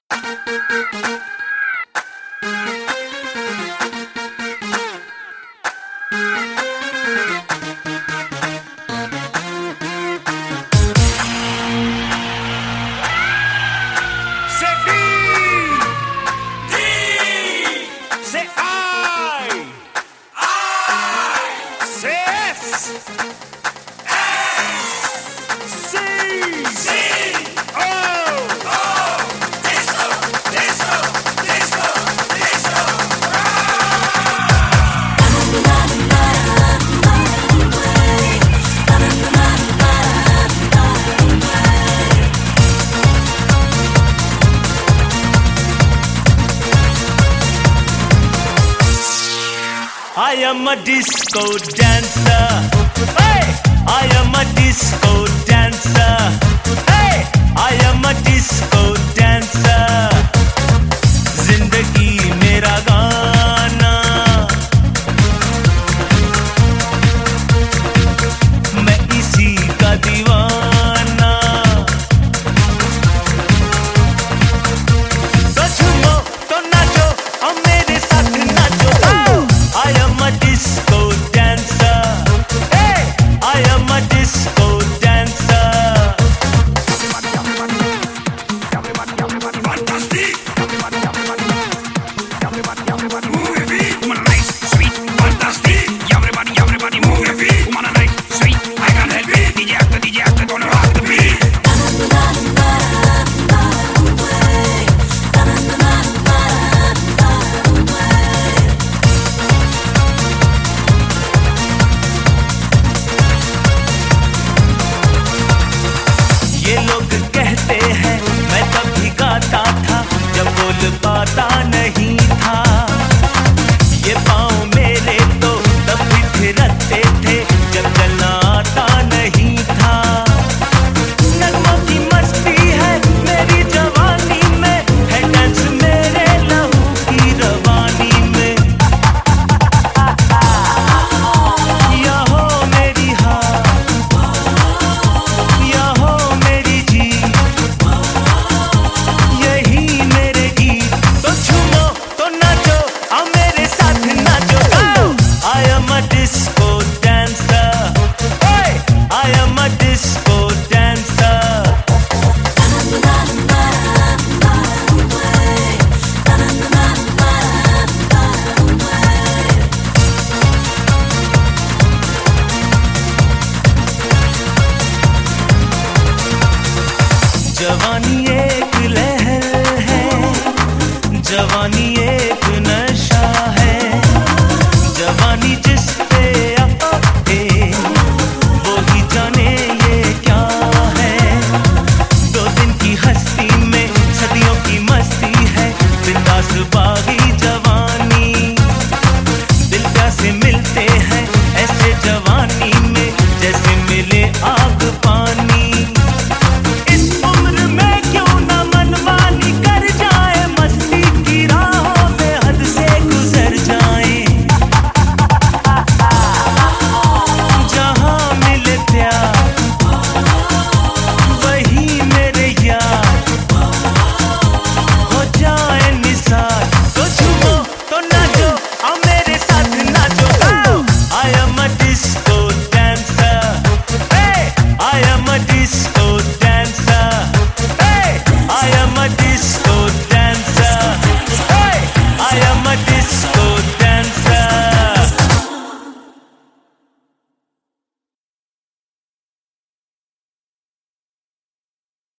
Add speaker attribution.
Speaker 1: I am a disco dancer. Hey, I am a disco dancer. Hey, I am a disco dancer. जिंदगी मेरा गाना, मैं इसी का दीवाना। तो झूमो तो नाचो और मेरे साथ नाचो। I am a disco dancer. Hey, I am a disco dancer.
Speaker 2: Fantastic. Everybody move your feet. Woman nice, sweet, fantastic. Everybody move your feet. Woman nice, sweet, I can't help it. DJ actor, gonna rock the beat.
Speaker 1: ये लोग कहते हैं मैं तब भी गाता था जब बोल पाता नहीं था। ये पाँव मेरे तो तब भी थिरकते थे जब चलना आता नहीं था। नगमों की मस्ती है मेरी जवानी में, है डांस मेरे लहू की रवानी में। यहो मेरी हार, यहो मेरी जीत, यही मेरे गीत। तो झूमो तो नाचो और मेरे साथ नाचो। I am a disco dancer. Hey, I am a disco dancer. जवानी एक लहर है, जवानी